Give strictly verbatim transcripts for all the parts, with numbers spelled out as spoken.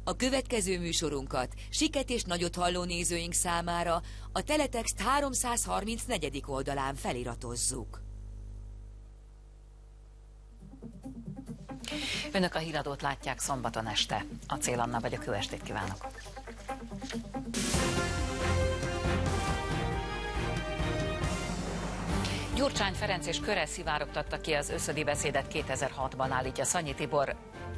A következő műsorunkat Siket és Nagyot halló nézőink számára a Teletext háromszázharmincnegyedik oldalán feliratozzuk. Önök a híradót látják szombaton este. Acél Anna vagyok, jó estét kívánok! Gyurcsány Ferenc és Köre szivárogtatta ki az összödi beszédet kétezer-hatban, állítja Szanyi Tibor.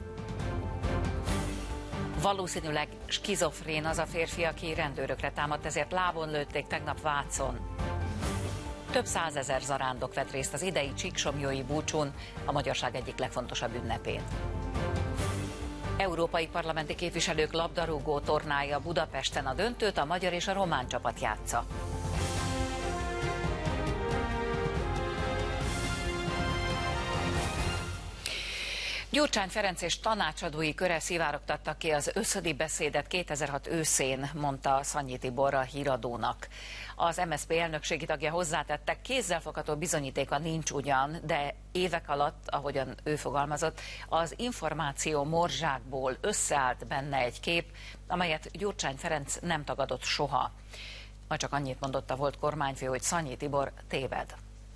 Valószínűleg skizofrén az a férfi, aki rendőrökre támadt, ezért lábon lőtték tegnap Vácon. Több százezer zarándok vett részt az idei csíksomlyói búcsún, a magyarság egyik legfontosabb ünnepén. Európai parlamenti képviselők labdarúgó tornája Budapesten, a döntőt a magyar és a román csapat játsza. Gyurcsány Ferenc és tanácsadói köre szivárogtattak ki az összödi beszédet kétezer-hat őszén, mondta Szanyi Tibor a Híradónak. Az em es zé pé elnökségi tagja hozzátette, kézzelfogható bizonyítéka nincs ugyan, de évek alatt, ahogyan ő fogalmazott, az információ morzsákból összeállt benne egy kép, amelyet Gyurcsány Ferenc nem tagadott soha. Ma csak annyit mondott a volt kormányfő, hogy Szanyi Tibor téved.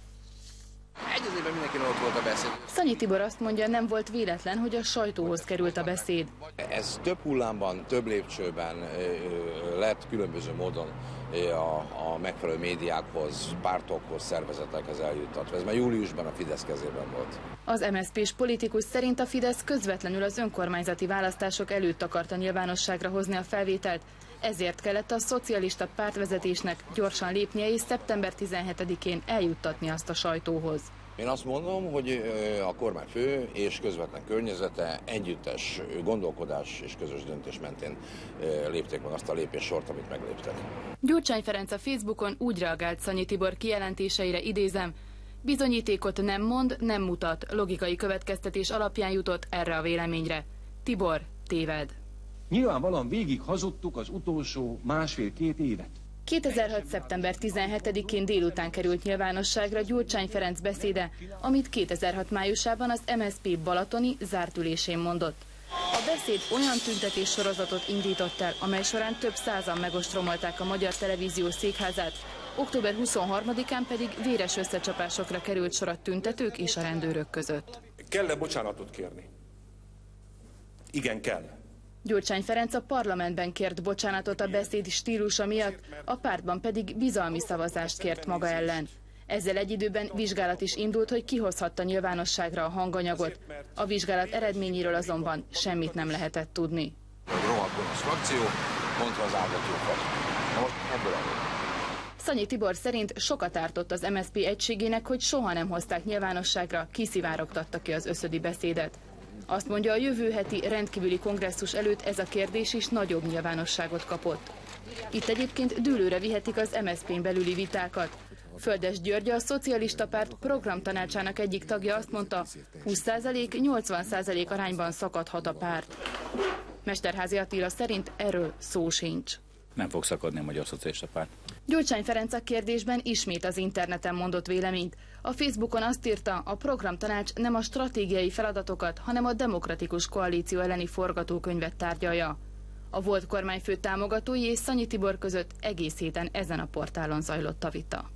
Egy az évben mindenkinek ott volt a beszéd. Szanyi Tibor azt mondja, nem volt véletlen, hogy a sajtóhoz került a beszéd. Ez több hullámban, több lépcsőben lett különböző módon a, a megfelelő médiákhoz, pártokhoz, szervezetekhez eljuttatva. Ez már júliusban a Fidesz kezében volt. Az em es zé pés politikus szerint a Fidesz közvetlenül az önkormányzati választások előtt akarta nyilvánosságra hozni a felvételt, ezért kellett a szocialista pártvezetésnek gyorsan lépnie és szeptember tizenhetedikén eljuttatni azt a sajtóhoz. Én azt mondom, hogy a kormányfő és közvetlen környezete együttes gondolkodás és közös döntés mentén lépték meg azt a lépéssort, amit megléptek. Gyurcsány Ferenc a Facebookon úgy reagált Szanyi Tibor kijelentéseire, idézem, bizonyítékot nem mond, nem mutat, logikai következtetés alapján jutott erre a véleményre. Tibor téved. Nyilvánvalóan végig hazudtuk az utolsó másfél-két évet. kétezer-hat. szeptember tizenhetedikén délután került nyilvánosságra Gyurcsány Ferenc beszéde, amit kétezer-hat. májusában az em es zé pé balatoni zárt ülésén mondott. A beszéd olyan tüntetés sorozatot indított el, amely során több százan megostromolták a Magyar Televízió székházát, október huszonharmadikán pedig véres összecsapásokra került sor a tüntetők és a rendőrök között. Kell-e bocsánatot kérni? Igen, kell. Gyurcsány Ferenc a parlamentben kért bocsánatot a beszéd stílusa miatt, a pártban pedig bizalmi szavazást kért maga ellen. Ezzel egy időben vizsgálat is indult, hogy kihozhatta nyilvánosságra a hanganyagot. A vizsgálat eredményéről azonban semmit nem lehetett tudni. A rohadt frakció kontra az állatjókat. Na most ebből elég. Szanyi Tibor szerint sokat ártott az em es zé pé egységének, hogy soha nem hozták nyilvánosságra, kiszivárogtatta ki az összödi beszédet. Azt mondja, a jövő heti rendkívüli kongresszus előtt ez a kérdés is nagyobb nyilvánosságot kapott. Itt egyébként dűlőre vihetik az em es zé pén belüli vitákat. Földes György, a Szocialista Párt programtanácsának egyik tagja azt mondta, húsz százalék nyolcvan százalék arányban szakadhat a párt. Mesterházy Attila szerint erről szó sincs. Nem fog szakadni a Magyar Szocialista Párt. Gyurcsány Ferenc a kérdésben ismét az interneten mondott véleményt. A Facebookon azt írta, a programtanács nem a stratégiai feladatokat, hanem a demokratikus koalíció elleni forgatókönyvet tárgyalja. A volt kormányfő támogatói és Szanyi Tibor között egész héten ezen a portálon zajlott a vita.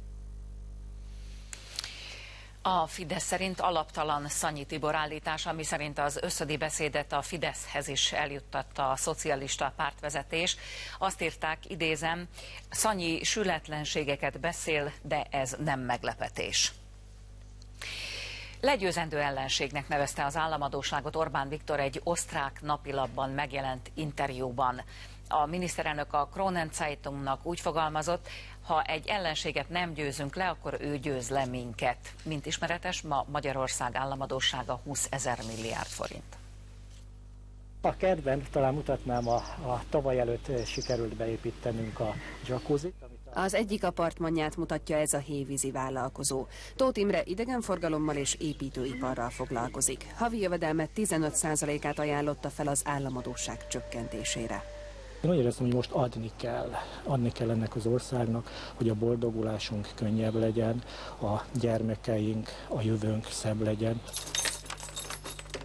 A Fidesz szerint alaptalan Szanyi Tibor állítása, ami szerint az összödi beszédet a Fideszhez is eljuttatta a szocialista pártvezetés. Azt írták, idézem, Szanyi sületlenségeket beszél, de ez nem meglepetés. Legyőzendő ellenségnek nevezte az államadósságot Orbán Viktor egy osztrák napilapban megjelent interjúban. A miniszterelnök a Kronen Zeitungnak úgy fogalmazott, ha egy ellenséget nem győzünk le, akkor ő győz le minket. Mint ismeretes, ma Magyarország államadóssága húszezer milliárd forint. A kertben talán mutatnám, a, a tavaly előtt sikerült beépítenünk a jacuzzit. Az egyik apartmanját mutatja ez a hévízi vállalkozó. Tóth Imre idegenforgalommal és építőiparral foglalkozik. Havi jövedelme tizenöt százalékát ajánlotta fel az államadósság csökkentésére. Én úgy érzem, hogy most adni kell. Adni kell ennek az országnak, hogy a boldogulásunk könnyebb legyen, a gyermekeink, a jövőnk szebb legyen.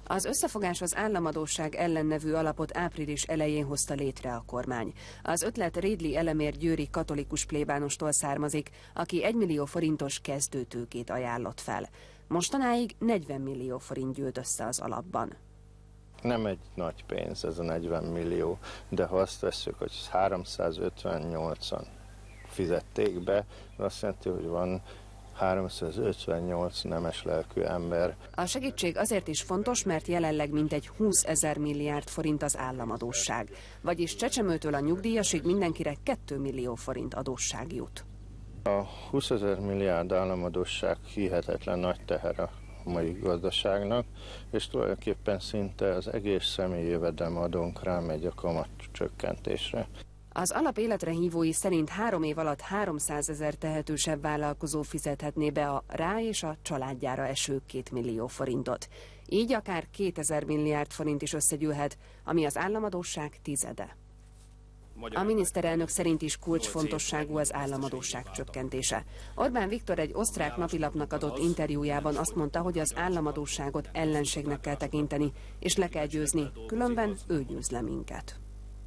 Az összefogás az államadósság ellen nevű alapot április elején hozta létre a kormány. Az ötlet Rédli Elemér győri katolikus plébánostól származik, aki egymillió forintos kezdőtőkét ajánlott fel. Mostanáig negyven millió forint gyűlt össze az alapban. Nem egy nagy pénz ez a negyven millió, de ha azt vesszük, hogy háromszázötvennyolcan fizették be, azt jelenti, hogy van háromszázötvennyolc nemes lelkű ember. A segítség azért is fontos, mert jelenleg mintegy húszezer milliárd forint az államadósság. Vagyis csecsemőtől a nyugdíjasig mindenkire két millió forint adósság jut. A húszezer milliárd államadósság hihetetlen nagy teher a mai gazdaságnak, és tulajdonképpen szinte az egész személyi jövedelemadónk rámegy a kamat csökkentésre. Az alap életre hívói szerint három év alatt háromszázezer tehetősebb vállalkozó fizethetné be a rá és a családjára eső két millió forintot. Így akár kétezer milliárd forint is összegyűlhet, ami az államadósság tizede. A miniszterelnök szerint is kulcsfontosságú az államadósság csökkentése. Orbán Viktor egy osztrák napilapnak adott interjújában azt mondta, hogy az államadósságot ellenségnek kell tekinteni, és le kell győzni, különben ő győz le minket.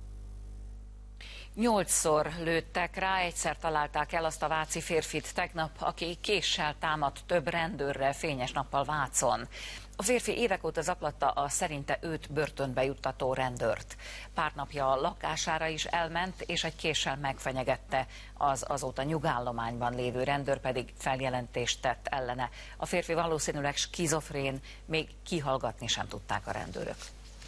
Nyolcszor lőttek rá, egyszer találták el azt a váci férfit tegnap, aki késsel támadt több rendőrrel fényes nappal Vácon. A férfi évek óta zaklatta a szerinte őt börtönbe juttató rendőrt. Pár napja a lakására is elment, és egy késsel megfenyegette. Az azóta nyugállományban lévő rendőr pedig feljelentést tett ellene. A férfi valószínűleg skizofrén, még kihallgatni sem tudták a rendőrök.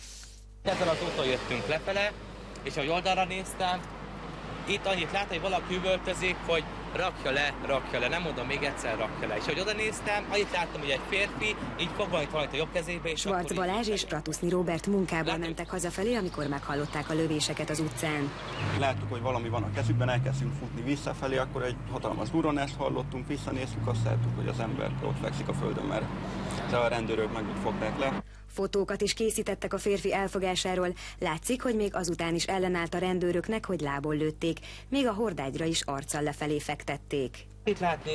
Ezen az úton jöttünk lefele, és ahogy oldalra néztem, itt annyit lát, hogy valaki üvöltözik, hogy rakja le, rakja le, nem mondom még egyszer, rakja le. És ahogy oda néztem, annyit láttam, hogy egy férfi így fog valamit valamit a jobb kezébe. És Schwarz Balázs és Ratuszni Róbert munkából Látjuk. mentek hazafelé, amikor meghallották a lövéseket az utcán. Láttuk, hogy valami van a kezükben, elkezdtünk futni visszafelé, akkor egy hatalmas durranást hallottunk, visszanéztük, azt láttuk, hogy az ember ott fekszik a földön, mert a rendőrök meg úgy fogták le. Fotókat is készítettek a férfi elfogásáról. Látszik, hogy még azután is ellenállt a rendőröknek, hogy lából lőtték. Még a hordágyra is arccal lefelé fektették. Itt látni,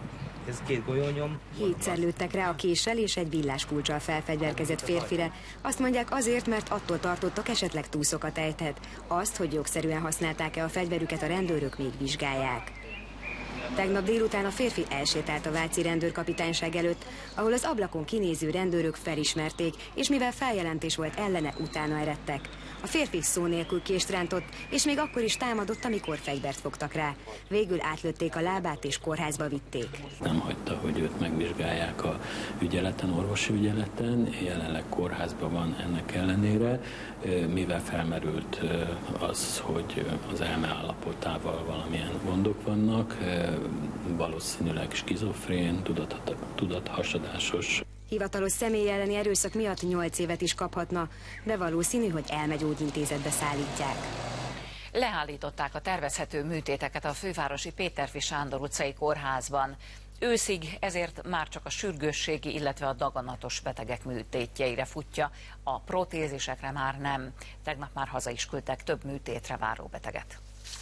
ez két golyónyom. Hétszer lőttek rá a késsel és egy villáskulccsal felfegyverkezett férfire. Azt mondják azért, mert attól tartottak, esetleg túszokat ejthet. Azt, hogy jogszerűen használták-e a fegyverüket, a rendőrök még vizsgálják. Tegnap délután a férfi elsétált a váci rendőrkapitányság előtt, ahol az ablakon kinéző rendőrök felismerték, és mivel feljelentés volt ellene, utána eredtek. A férfi szó nélkül kést rántott, és még akkor is támadott, amikor fegyvert fogtak rá. Végül átlőtték a lábát és kórházba vitték. Nem hagyta, hogy őt megvizsgálják a ügyeleten, orvosi ügyeleten, jelenleg kórházban van ennek ellenére, mivel felmerült az, hogy az elme állapotával valamilyen gondok vannak, valószínűleg skizofrén, tudathasadásos. Hivatalos személy elleni erőszak miatt nyolc évet is kaphatna, de valószínű, hogy elmegyógyintézetbe szállítják. Leállították a tervezhető műtéteket a fővárosi Péterfi Sándor utcai kórházban. Őszig ezért már csak a sürgősségi, illetve a daganatos betegek műtétjeire futja, a protézisekre már nem. Tegnap már haza is küldtek több műtétre váró beteget.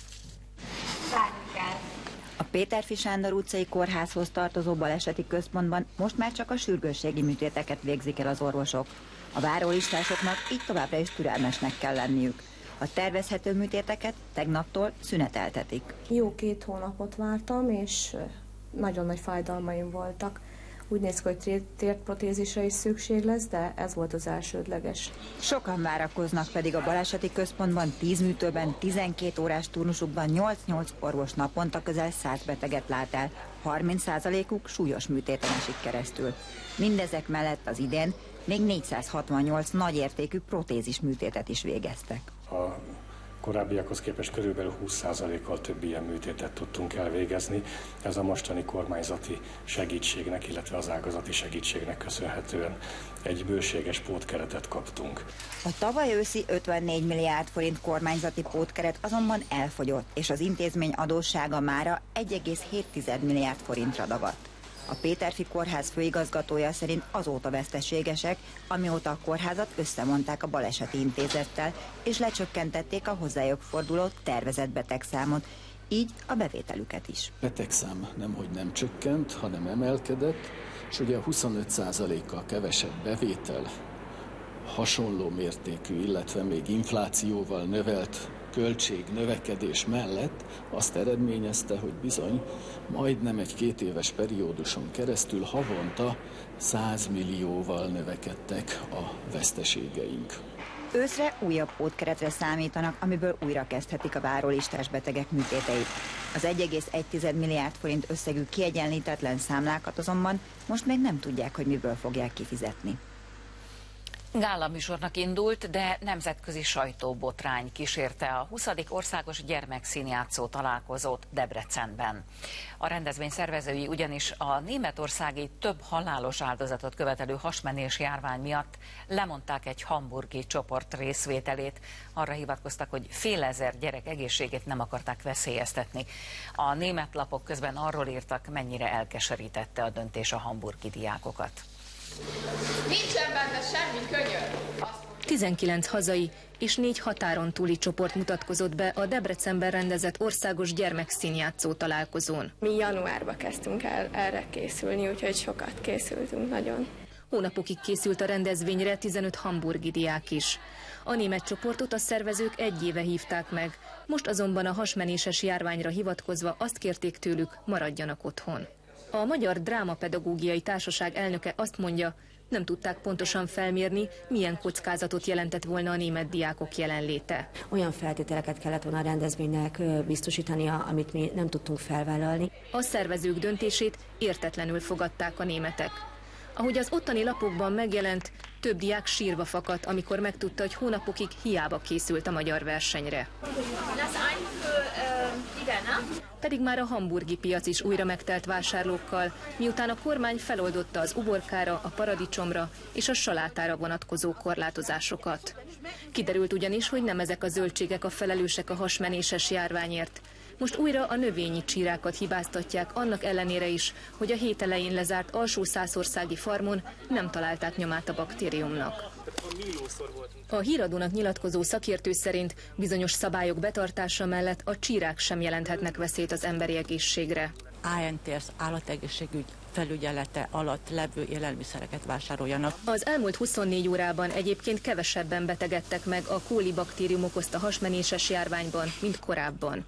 A Péterfi Sándor utcai kórházhoz tartozó baleseti központban most már csak a sürgősségi műtéteket végzik el az orvosok. A várólistásoknak így továbbra is türelmesnek kell lenniük. A tervezhető műtéteket tegnaptól szüneteltetik. Jó két hónapot vártam, és nagyon nagy fájdalmaim voltak. Úgy néz ki, hogy térprotézisre is szükség lesz, de ez volt az elsődleges. Sokan várakoznak, pedig a baleseti központban tíz műtőben, tizenkét órás turnusukban nyolc-nyolc orvos naponta közel száz beteget lát el. harminc százalékuk súlyos műtéten esik keresztül. Mindezek mellett az idén még négyszázhatvannyolc nagyértékű protézis műtétet is végeztek. A korábbiakhoz képest körülbelül húsz százalékkal több ilyen műtétet tudtunk elvégezni. Ez a mostani kormányzati segítségnek, illetve az ágazati segítségnek köszönhetően egy bőséges pótkeretet kaptunk. A tavaly őszi ötvennégy milliárd forint kormányzati pótkeret azonban elfogyott, és az intézmény adóssága mára egy egész hét milliárd forintra dagadt. A Péterfi Kórház főigazgatója szerint azóta veszteségesek, amióta a kórházat összemondták a baleseti intézettel, és lecsökkentették a hozzájuk forduló tervezett betegszámot, így a bevételüket is. A betegszám nemhogy nem csökkent, hanem emelkedett, és ugye a huszonöt százalékkal kevesebb bevétel hasonló mértékű, illetve még inflációval növelt költség növekedés mellett azt eredményezte, hogy bizony majdnem egy két éves perióduson keresztül havonta száz millióval növekedtek a veszteségeink. Őszre újabb pótkeretre számítanak, amiből újra kezdhetik a várólistás betegek műtéteit. Az egy egész egy milliárd forint összegű kiegyenlítetlen számlákat azonban most még nem tudják, hogy miből fogják kifizetni. Gála műsornak indult, de nemzetközi sajtóbotrány kísérte a huszadik országos gyermekszínjátszó találkozót Debrecenben. A rendezvény szervezői ugyanis a németországi több halálos áldozatot követelő hasmenés járvány miatt lemondták egy hamburgi csoport részvételét. Arra hivatkoztak, hogy fél ezer gyerek egészségét nem akarták veszélyeztetni. A német lapok közben arról írtak, mennyire elkeserítette a döntés a hamburgi diákokat. Nincsen benne semmi könyör! tizenkilenc hazai és négy határon túli csoport mutatkozott be a Debrecenben rendezett országos gyermekszínjátszó találkozón. Mi januárban kezdtünk el erre készülni, úgyhogy sokat készültünk nagyon. Hónapokig készült a rendezvényre tizenöt hamburgi diák is. A német csoportot a szervezők egy éve hívták meg, most azonban a hasmenéses járványra hivatkozva azt kérték tőlük, maradjanak otthon. A Magyar Drámapedagógiai Társaság elnöke azt mondja, nem tudták pontosan felmérni, milyen kockázatot jelentett volna a német diákok jelenléte. Olyan feltételeket kellett volna a rendezvénynek biztosítania, amit mi nem tudtunk felvállalni. A szervezők döntését értetlenül fogadták a németek. Ahogy az ottani lapokban megjelent, több diák sírva fakadt, amikor megtudta, hogy hónapokig hiába készült a magyar versenyre. Pedig már a hamburgi piac is újra megtelt vásárlókkal, miután a kormány feloldotta az uborkára, a paradicsomra és a salátára vonatkozó korlátozásokat. Kiderült ugyanis, hogy nem ezek a zöldségek a felelősek a hasmenéses járványért. Most újra a növényi csírákat hibáztatják, annak ellenére is, hogy a hét elején lezárt alsó-szászországi farmon nem találták nyomát a baktériumnak. A Híradónak nyilatkozó szakértő szerint bizonyos szabályok betartása mellett a csírák sem jelenthetnek veszélyt az emberi egészségre. á en té es állategészségügy felügyelete alatt levő élelmiszereket vásároljanak. Az elmúlt huszonnégy órában egyébként kevesebben betegedtek meg a kóli baktérium okozta hasmenéses járványban, mint korábban.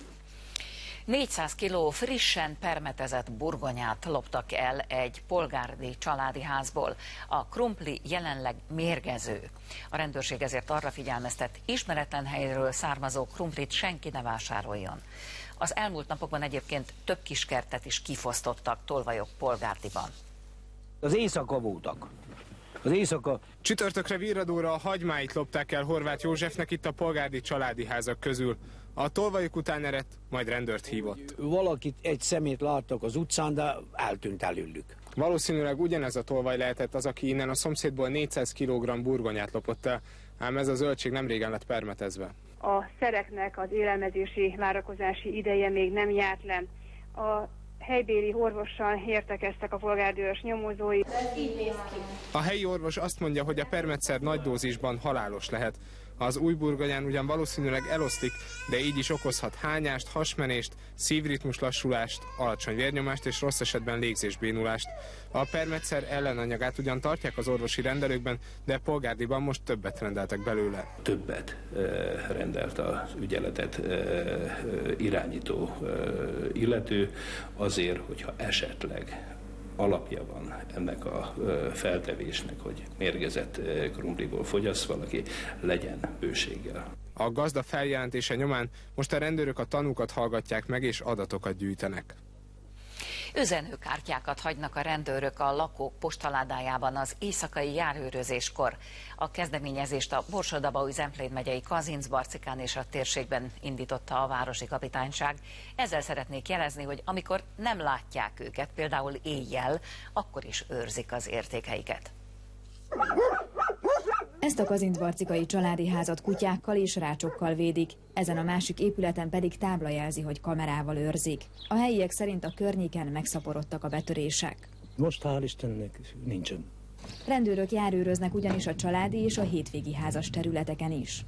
négyszáz kiló frissen permetezett burgonyát loptak el egy polgárdi családi házból. A krumpli jelenleg mérgező. A rendőrség ezért arra figyelmeztet, ismeretlen helyről származó krumplit senki ne vásároljon. Az elmúlt napokban egyébként több kiskertet is kifosztottak Tolvajok Polgárdiban. Az éjszaka voltak. Az éjszaka... Csütörtökre Virradóra a hagymáit lopták el Horváth Józsefnek itt a polgárdi családi házak közül. A Tolvajok után eredt, majd rendőrt hívott. Valakit, egy szemét láttak az utcán, de eltűnt előlük. Valószínűleg ugyanez a tolvaj lehetett az, aki innen a szomszédból négyszáz kilogramm burgonyát lopott el, ám ez a zöldség nem régen lett permetezve. A szereknek az élelmezési, várakozási ideje még nem járt le. A helybéli orvossal értekeztek a polgárdőrs nyomozói. A helyi orvos azt mondja, hogy a permetszer nagy dózisban halálos lehet. Az új burgonyán ugyan valószínűleg elosztik, de így is okozhat hányást, hasmenést, szívritmus lassulást, alacsony vérnyomást és rossz esetben légzésbénulást. A permetszer ellenanyagát ugyan tartják az orvosi rendelőkben, de Polgárdiban most többet rendeltek belőle. Többet e, rendelt az ügyeletet e, irányító e, illető azért, hogyha esetleg alapja van ennek a feltevésnek, hogy mérgezett krumpliból fogyaszt valaki, legyen bőséggel. A gazda feljelentése nyomán most a rendőrök a tanúkat hallgatják meg és adatokat gyűjtenek. Üzenőkártyákat hagynak a rendőrök a lakók postaládájában az éjszakai járőrözéskor. A kezdeményezést a Borsod-Abaúj-Zemplén megyei Kazincbarcikán és a térségben indította a városi kapitányság. Ezzel szeretnék jelezni, hogy amikor nem látják őket, például éjjel, akkor is őrzik az értékeiket. Ezt a kazincbarcikai családi házat kutyákkal és rácsokkal védik, ezen a másik épületen pedig tábla jelzi, hogy kamerával őrzik. A helyiek szerint a környéken megszaporodtak a betörések. Most hál' Istennek nincsen. Rendőrök járőröznek ugyanis a családi és a hétvégi házas területeken is.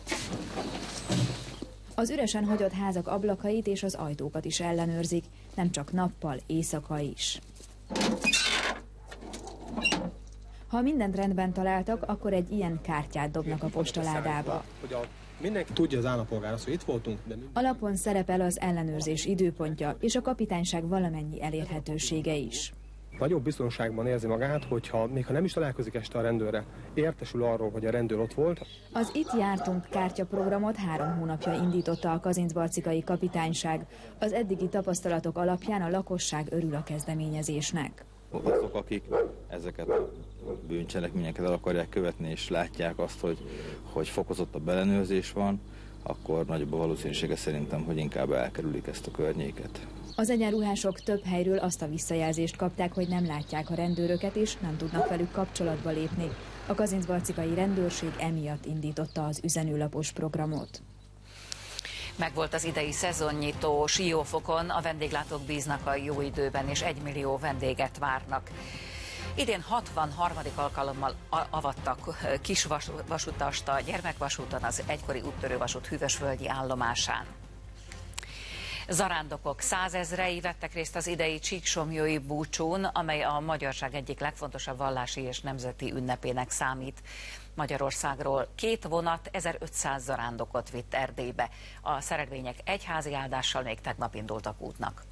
Az üresen hagyott házak ablakait és az ajtókat is ellenőrzik, nem csak nappal, éjszaka is. Ha mindent rendben találtak, akkor egy ilyen kártyát dobnak a postaládába. Mindenki tudja, az állampolgár az, hogy itt voltunk. De A lapon szerepel az ellenőrzés időpontja és a kapitányság valamennyi elérhetősége is. Nagyobb biztonságban érzi magát, hogyha még ha nem is találkozik este a rendőrre, értesül arról, hogy a rendőr ott volt. Az Itt jártunk kártyaprogramot három hónapja indította a kazincbarcikai kapitányság. Az eddigi tapasztalatok alapján a lakosság örül a kezdeményezésnek. Azok, akik ezeket a bűncselekményeket el akarják követni, és látják azt, hogy, hogy fokozottabb ellenőrzés van, akkor nagyobb a valószínűsége szerintem, hogy inkább elkerülik ezt a környéket. Az egyenruhások több helyről azt a visszajelzést kapták, hogy nem látják a rendőröket, és nem tudnak velük kapcsolatba lépni. A kazincbarcikai rendőrség emiatt indította az üzenőlapos programot. Megvolt az idei szezonnyitó Siófokon, a vendéglátók bíznak a jó időben, és egymillió vendéget várnak. Idén hatvanharmadik alkalommal avattak kisvasutast a gyermekvasúton, az egykori úttörővasút Hűvösvölgyi állomásán. Zarándokok százezrei vettek részt az idei csíksomlyói búcsún, amely a magyarság egyik legfontosabb vallási és nemzeti ünnepének számít. Magyarországról két vonat ezerötszáz zarándokot vitt Erdélybe. A szerelvények egyházi áldással még tegnap indultak útnak.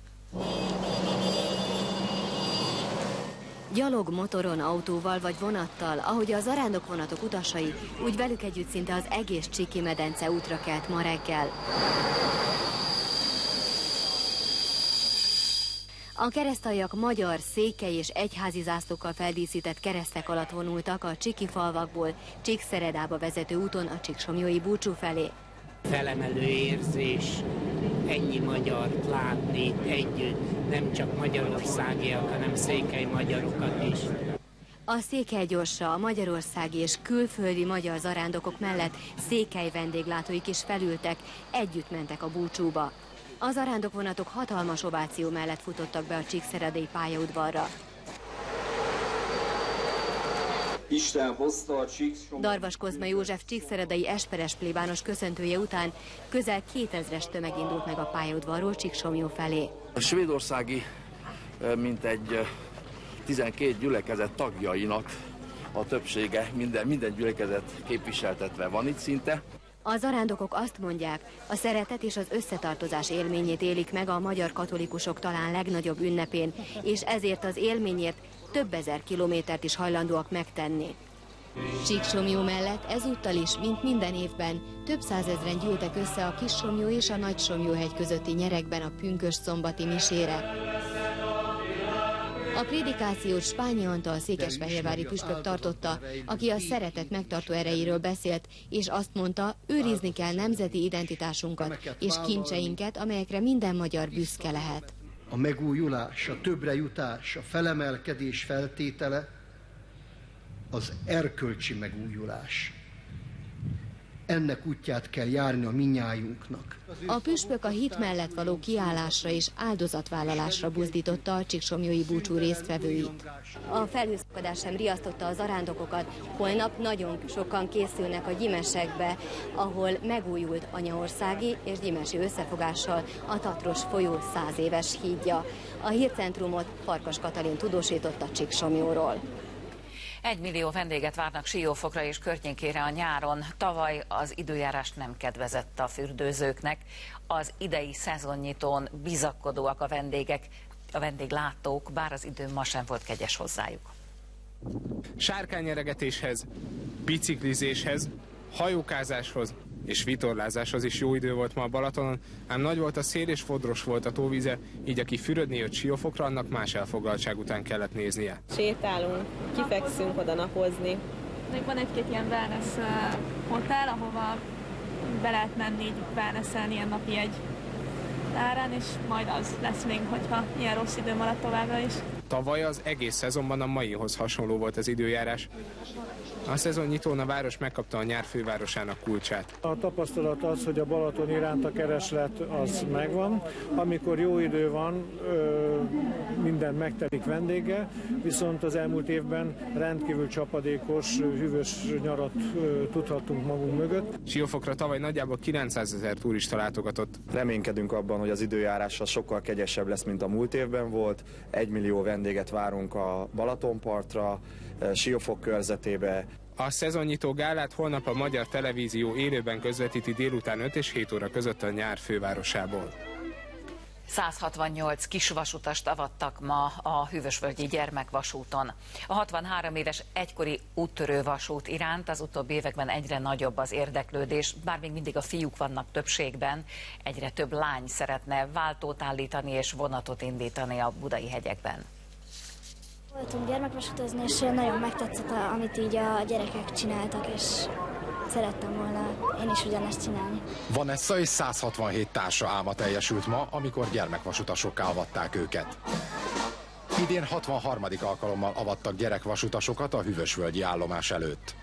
Gyalog, motoron, autóval vagy vonattal, ahogy a zarándokvonatok utasai, úgy velük együtt szinte az egész Csíki-medence útra kelt ma reggel. A keresztaljak magyar, székely és egyházi zászlókkal feldíszített keresztek alatt vonultak a csíki falvakból Csíkszeredába vezető úton a csíksomlyói búcsú felé. Felemelő érzés ennyi magyart látni együtt, nem csak magyarországiak, hanem székely magyarokat is. A Székelygyorsra a magyarországi és külföldi magyar zarándokok mellett székely vendéglátóik is felültek, együtt mentek a búcsúba. A zarándokvonatok hatalmas ováció mellett futottak be a csíkszeredai pályaudvarra. Isten hozta a Csíksomlyói... Darvas Kozma József csíkszeredai esperes plébános köszöntője után közel kétezres tömeg indult meg a pályaudvarról Csíksomlyó felé. A svédországi mintegy tizenkét gyülekezet tagjainak a többsége, minden, minden gyülekezet képviseltetve van itt szinte. A zarándokok azt mondják, a szeretet és az összetartozás élményét élik meg a magyar katolikusok talán legnagyobb ünnepén, és ezért az élményért több ezer kilométert is hajlandóak megtenni. Csíksomlyó mellett ezúttal is, mint minden évben, több százezren gyűltek össze a Kissomlyó és a Nagysomlyóhegy közötti nyerekben a pünkösdszombati misére. A prédikációt Spányi Antal székesfehérvári püspök tartotta, aki a szeretet megtartó erejéről beszélt, és azt mondta, őrizni kell nemzeti identitásunkat és kincseinket, amelyekre minden magyar büszke lehet. A megújulás, a többre jutás, a felemelkedés feltétele az erkölcsi megújulás. Ennek útját kell járni a minnyájunknak. A püspök a hit mellett való kiállásra és áldozatvállalásra buzdította a csíksomlyói búcsú résztvevőit. A felhőszakadás sem riasztotta az zarándokokat. Holnap nagyon sokan készülnek a Gyimesekbe, ahol megújult anyaországi és gyimesi összefogással a Tatros folyó száz éves hídja. A hírcentrumot Farkas Katalin tudósította Csíksomlyóról. Egy millió vendéget várnak Siófokra és környékére a nyáron. Tavaly az időjárás nem kedvezett a fürdőzőknek. Az idei szezonnyitón bizakodóak a vendégek, a vendéglátók, bár az idő ma sem volt kegyes hozzájuk. Sárkánynyeregetéshez, biciklizéshez, hajókázáshoz és vitorlázáshoz is jó idő volt ma a Balatonon, ám nagy volt a szél és fodros volt a tóvíze, így aki fürödni jött Siófokra, annak más elfoglaltság után kellett néznie. Sétálunk, kifekszünk oda napozni. Még van egy-két ilyen wellness uh, hotel, ahova be lehet menni így wellnesselni ilyen napi egy árán, és majd az lesz még, hogyha ilyen rossz idő maradt továbbra is. Tavaly az egész szezonban a maihoz hasonló volt az időjárás. A szezonnyitón a város megkapta a nyár fővárosának kulcsát. A tapasztalat az, hogy a Balaton iránt a kereslet az megvan. Amikor jó idő van, minden megtelik vendége, viszont az elmúlt évben rendkívül csapadékos, hűvös nyarat tudhattunk magunk mögött. Siófokra tavaly nagyjából kilencszázezer turista látogatott. Reménykedünk abban, hogy az időjárása sokkal kegyesebb lesz, mint a múlt évben volt. Egy millió vendéget várunk a Balatonpartra, Siófok körzetébe. A szezonnyitó gálát holnap a Magyar Televízió élőben közvetíti délután öt és hét óra között a nyár fővárosából. száz hatvannyolc kisvasutast avattak ma a Hűvösvölgyi gyermekvasúton. A hatvanhárom éves egykori úttörő vasút iránt az utóbbi években egyre nagyobb az érdeklődés, bár még mindig a fiúk vannak többségben, egyre több lány szeretne váltót állítani és vonatot indítani a budai hegyekben. Voltunk gyermekvasutazni, és nagyon megtetszett, amit így a gyerekek csináltak, és szerettem volna én is ugyanezt csinálni. Vanessa és száz hatvanhét társa álma teljesült ma, amikor gyermekvasutasokká avatták őket. Idén hatvanharmadik alkalommal avattak gyerekvasutasokat a Hűvösvölgyi állomás előtt.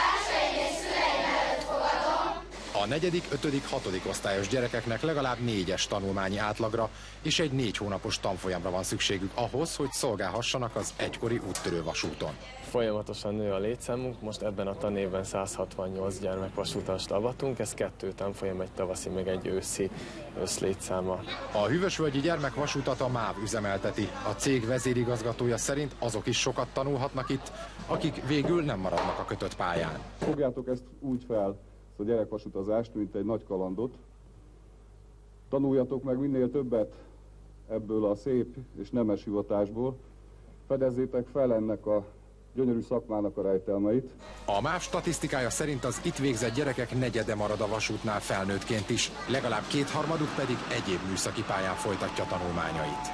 A negyedik, ötödik, hatodik osztályos gyerekeknek legalább négyes tanulmányi átlagra és egy négy hónapos tanfolyamra van szükségük ahhoz, hogy szolgálhassanak az egykori úttörő vasúton. Folyamatosan nő a létszámunk, most ebben a tanévben száz hatvannyolc gyermekvasutast avatunk, ez kettő tanfolyam, egy tavaszi, meg egy őszi összlétszáma. A Hűvösvölgyi gyermekvasutat a MÁV üzemelteti. A cég vezérigazgatója szerint azok is sokat tanulhatnak itt, akik végül nem maradnak a kötött pályán. Fogjátok ezt úgy fel, a gyerekvasutazást, mint egy nagy kalandot. Tanuljatok meg minél többet ebből a szép és nemes hivatásból. Fedezzétek fel ennek a gyönyörű szakmának a rejtelmeit. A MÁV statisztikája szerint az itt végzett gyerekek negyede marad a vasútnál felnőttként is, legalább kétharmaduk pedig egyéb műszaki pályán folytatja tanulmányait.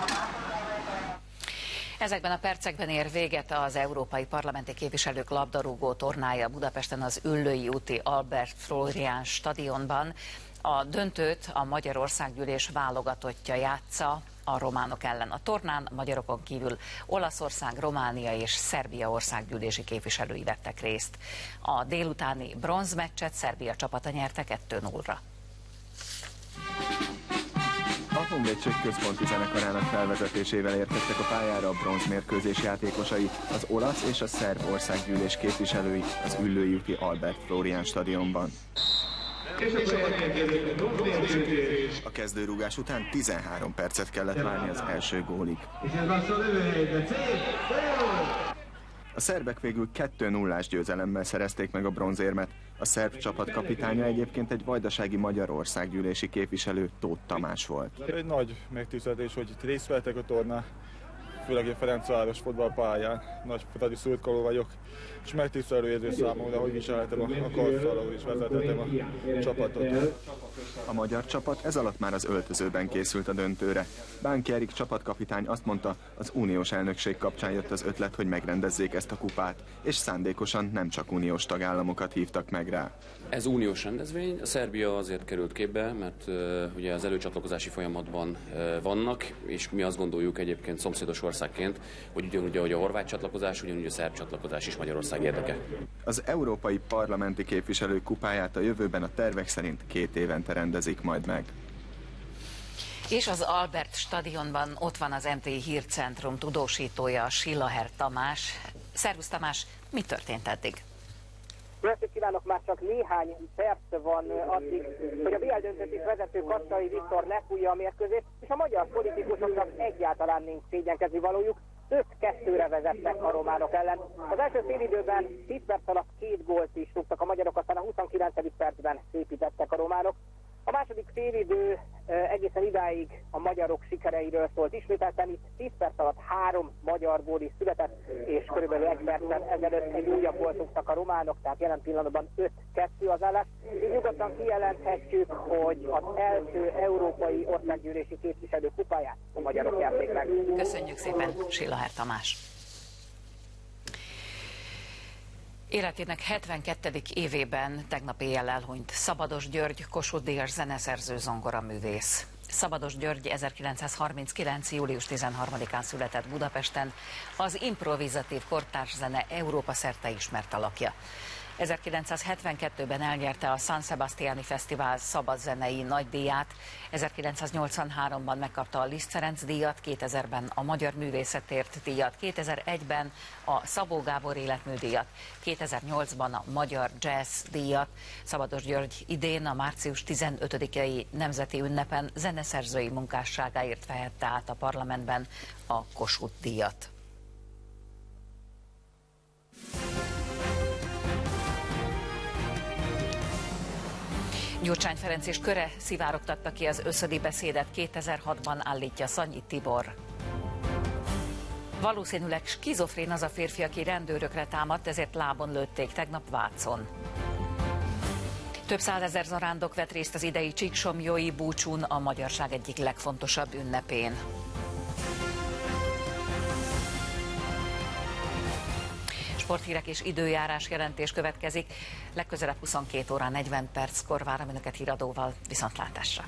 Ezekben a percekben ér véget az európai parlamenti képviselők labdarúgó tornája Budapesten az Üllői úti Albert Flórián stadionban. A döntőt a Magyar Országgyűlés válogatottja játsza a románok ellen. A tornán a magyarokon kívül Olaszország, Románia és Szerbia országgyűlési képviselői vettek részt. A délutáni bronzmeccset Szerbia csapata nyerte kettő nullra. A Honvédség központi zenekarának felvezetésével érkeztek a pályára a bronzmérkőzés játékosai, az olasz és a szerb országgyűlés képviselői az Üllői úti Albert Flórián stadionban. A kezdőrúgás után tizenhárom percet kellett várni az első gólig. A szerbek végül kettő nullás győzelemmel szerezték meg a bronzérmet. A szerb csapat kapitánya egyébként egy vajdasági magyar országgyűlési képviselő, Tóth Tamás volt. Egy nagy megtiszteltetés, hogy itt részt vettek a tornán, főleg a Ferencváros fotballpályán. Nagy fotádi szurkoló vagyok, és megtisztelő érzés számomra, hogy viselhetem a, a karszalagot és vezetettem a csapatot. A magyar csapat ez alatt már az öltözőben készült a döntőre. Bánki Erik csapatkapitány azt mondta, az uniós elnökség kapcsán jött az ötlet, hogy megrendezzék ezt a kupát, és szándékosan nem csak uniós tagállamokat hívtak meg rá. Ez uniós rendezvény, a Szerbia azért került képbe, mert uh, ugye az előcsatlakozási folyamatban uh, vannak, és mi azt gondoljuk egyébként szomszédos országként, hogy ugyanúgy, ahogy a horvát csatlakozás, ugyanúgy a szerb csatlakozás is Magyarország érdeke. Az európai parlamenti képviselők kupáját a jövőben a tervek szerint két évente rendezik majd meg. És az Albert stadionban ott van az em té i Hírcentrum tudósítója, Sillaher Tamás. Szervusz Tamás, mi történt eddig? Jó estét kívánok, már csak néhány perc van addig, hogy a bé el döntős vezető Kassai Viktor lefújja a mérkőzést, és a magyar politikusoknak egyáltalán nincs szégyenkezni valójuk. öt kettőre vezetnek a románok ellen. Az első félidőben tíz perc alatt két gólt is rúgtak a magyarok, aztán a huszonkilencedik percben szépítettek a románok. A második félidő egészen idáig a magyarok sikereiről szólt. Ismételten itt tíz perc alatt három magyar gól is született, és körülbelül egy perccel ezelőtt egy újabb gólt rúgtak a románok, tehát jelen pillanatban öt kettő az állás. Így nyugodtan kijelenthetjük, hogy az első európai országgyűlési képviselő kupáját a magyarok nyerték meg. Köszönjük szépen, Sillaher Tamás. Életének hetvenkettedik évében tegnap éjjel elhunyt Szabados György, Kossuth-díjas zeneszerző, zongoraművész. Szabados György ezerkilencszázharminckilenc. július tizenharmadikán született Budapesten, az improvizatív kortárs zene Európa szerte ismert alakja. ezerkilencszázhetvenkettőben elnyerte a San Sebastiani Fesztivál szabadzenei nagydíját, ezerkilencszáznyolcvanháromban megkapta a Liszt Ferenc díjat, kétezerben a Magyar Művészetért díjat, kétezer-egyben a Szabó Gábor életműdíjat, kétezer-nyolcban a Magyar Jazz díjat. Szabados György idén a március tizenötödikei nemzeti ünnepen zeneszerzői munkásságáért vehette át a parlamentben a Kossuth díjat. Gyurcsány Ferenc és köre szivárogtatta ki az összödi beszédet kétezer-hatban, állítja Szanyi Tibor. Valószínűleg skizofrén az a férfi, aki rendőrökre támadt, ezért lábon lőtték tegnap Vácon. Több százezer zarándok vett részt az idei csíksomlyói búcsún, a magyarság egyik legfontosabb ünnepén. Sporthírek és időjárás jelentés következik. Legközelebb huszonkét óra negyven perckor várom önöket híradóval. Viszontlátásra!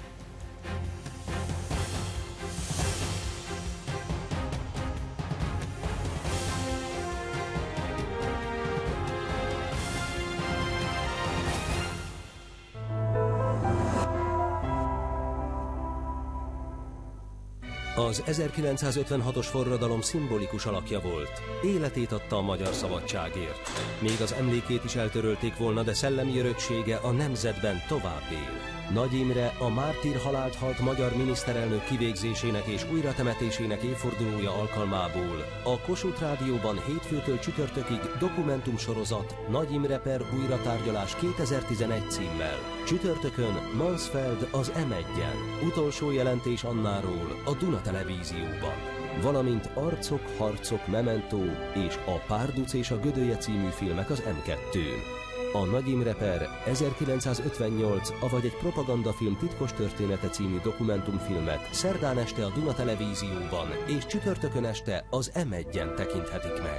Az ezerkilencszázötvenhatos forradalom szimbolikus alakja volt. Életét adta a magyar szabadságért. Még az emlékét is eltörölték volna, de szellemi öröksége a nemzetben tovább él. Nagy Imre a mártír halált halt magyar miniszterelnök kivégzésének és újratemetésének évfordulója alkalmából a Kossuth Rádióban hétfőtől csütörtökig dokumentumsorozat Nagy Imre per újratárgyalás kétezer-tizenegy címmel. Csütörtökön Mansfeld az em egyen. Utolsó jelentés Annáról a Duna Televízióban. Valamint Arcok, harcok, Memento és a Párduc és a Gödöllye című filmek az em kettőn. A Nagy Imre per ezerkilencszázötvennyolc, avagy egy propagandafilm titkos története című dokumentumfilmet szerdán este a Duna Televízióban és csütörtökön este az em egyen tekinthetik meg.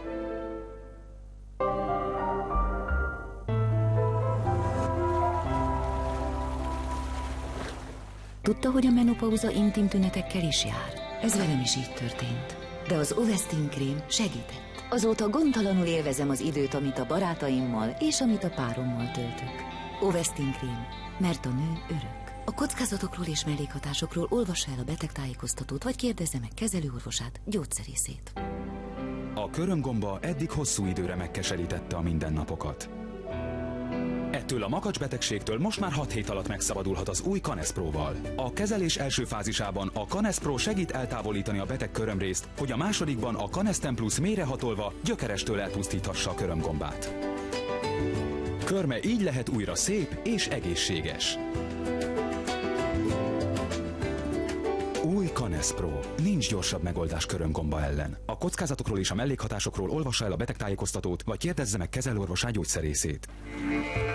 Tudta, hogy a menopauza intim tünetekkel is jár? Ez velem is így történt. De az Ovestin krém segített. Azóta gondtalanul élvezem az időt, amit a barátaimmal és amit a párommal töltök. Ovestin krém, mert a nő örök. A kockázatokról és mellékhatásokról olvassa el a betegtájékoztatót, vagy kérdezze meg kezelőorvosát, gyógyszerészét. A körömgomba eddig hosszú időre megkeserítette a mindennapokat. Ettől a makacsbetegségtől most már hat hét alatt megszabadulhat az új Canespro-val. A kezelés első fázisában a Canespro segít eltávolítani a beteg körömrészt, hogy a másodikban a Canesten Plus mélyrehatolva gyökerestől elpusztíthassa a körömgombát. Körme így lehet újra szép és egészséges. Új Canespro. Nincs gyorsabb megoldás körömgomba ellen. A kockázatokról és a mellékhatásokról olvassa el a betegtájékoztatót, vagy kérdezze meg kezelőorvosát, gyógyszerészét.